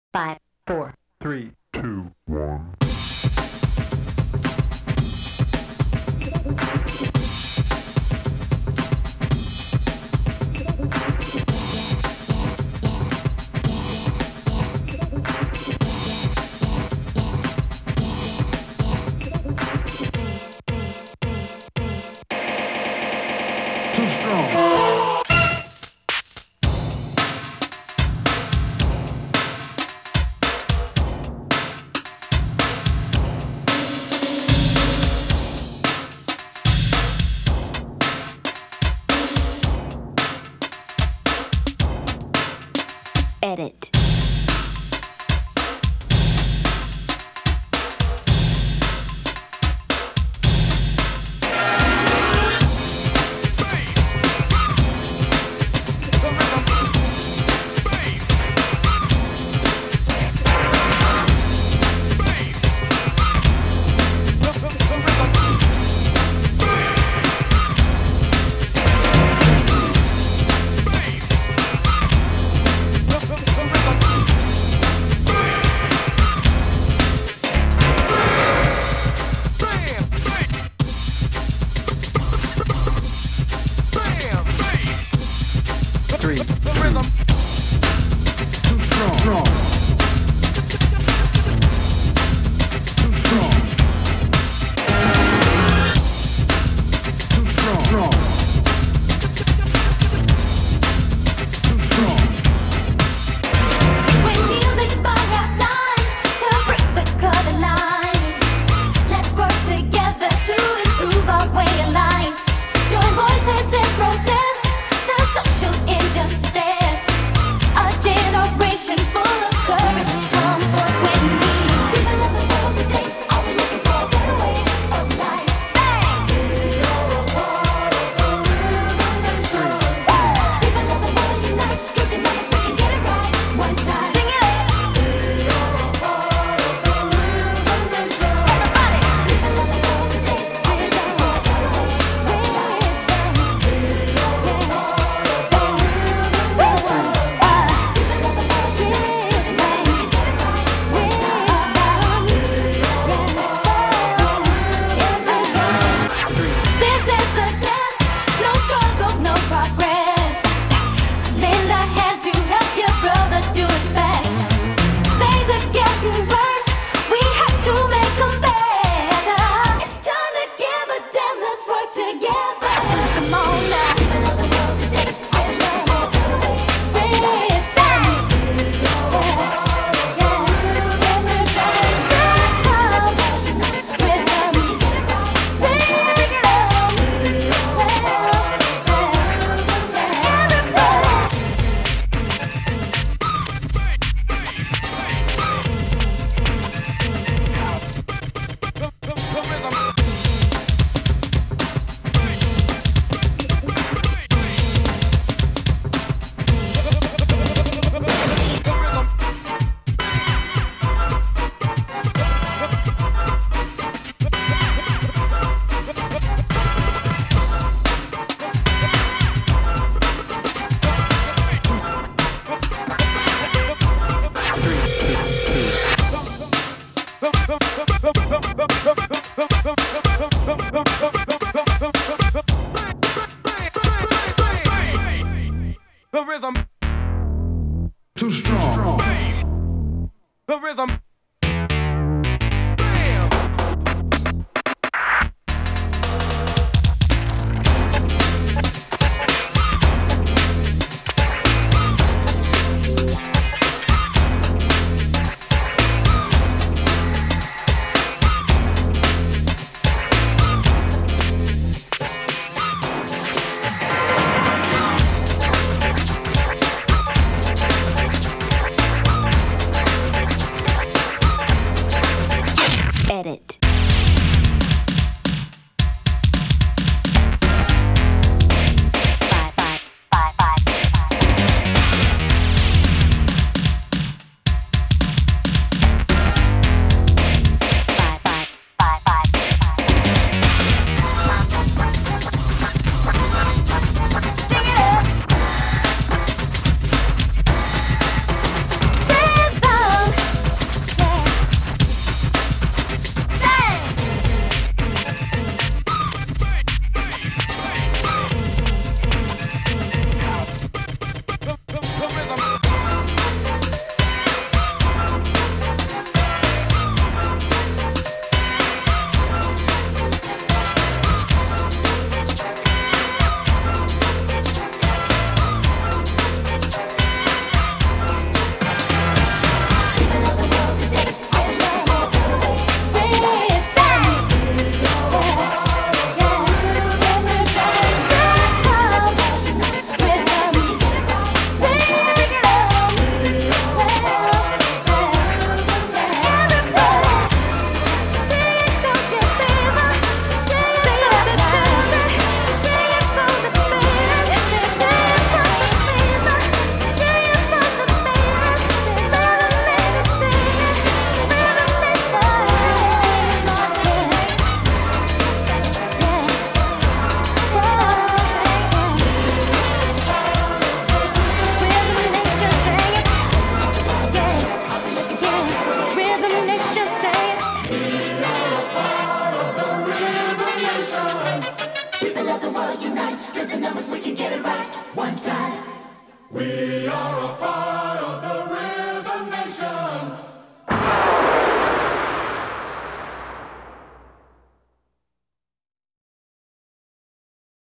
5, 4, 3, 2, 1. Too strong. edit. Three, two, too strong. Too strong. Too strong. Too strong. When music by our side to break the color lines, let's work together to improve our way of life. Join voices in protest to social injustice. A generation full of courage, come forth with me. People of the world today, are we looking for a better way of life? Sing! You're a part of the revolution. People of the world unite, strength and numbers, we can get it right one time. Sing it out! You're a part of the revolution. Everybody! People of the world today, are we looking for a better way of life? This is the test, no struggle, no progress. Lend a hand to help your brother do his best. Things are getting worse, we have to make them better. It's time to give a damn, let's work together. Come on now. People of the world today, I love for a better way. With them. Too strong. The rhythm.